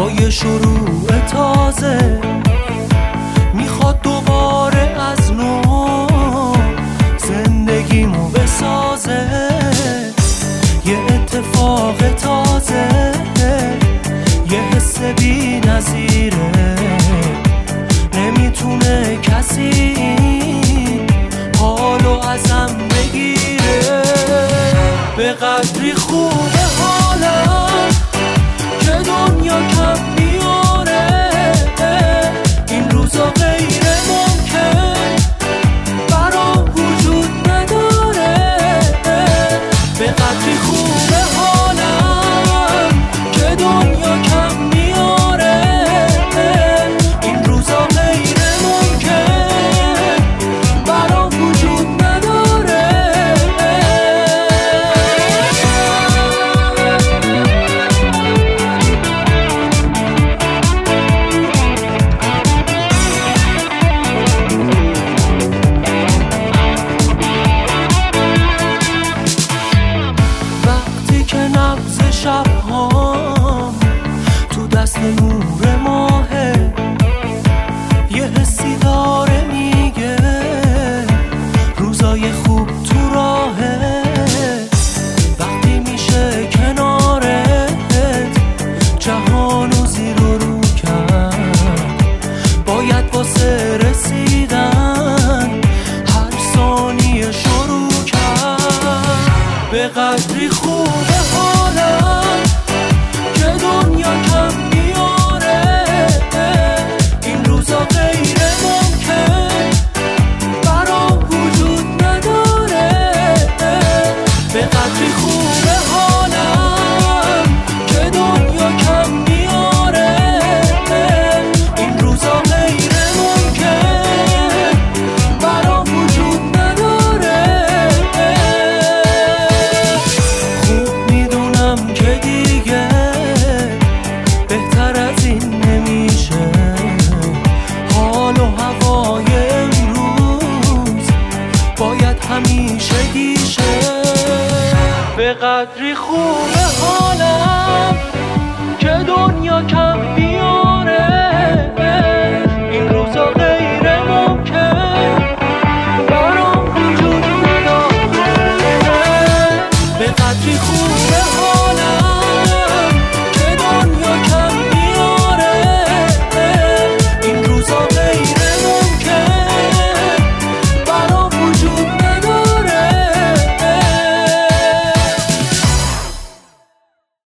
یه شروع تازه میخواد دوباره از نو زندگیمو بسازه. یه اتفاق تازه، یه حس بی نظیره، نمیتونه کسی حالو ازم بگیره. به قدری خوبه حالم که دنیا کم میاره، این روزا غیر ممکن برام وجود نداره. به قدری خوبه حالم که دنیا کم میاره، این روزا غیر ممکن برام وجود نداره. وقتی که نبض شب‌هام تو دست نور ماهه، یه حسی داره میگه روزای خوب تو راهه. وقتی میشه کنارت جهانو زیر و رو کرد، باید واسه رسیدن هر ثانیه شروع کرد. به قدری خوبه حالم که دنیا کم میاره، این روزا غیر ممکن برام وجود نداره. به قدری خوبه حالم که دنیا کم میاره، این روزا غیر ممکن برام وجود نداره. خوب میدونم که دیگه بهتر از این نمیشه، حال و هوای امروز باید همیشه گیشه. به قدری خوب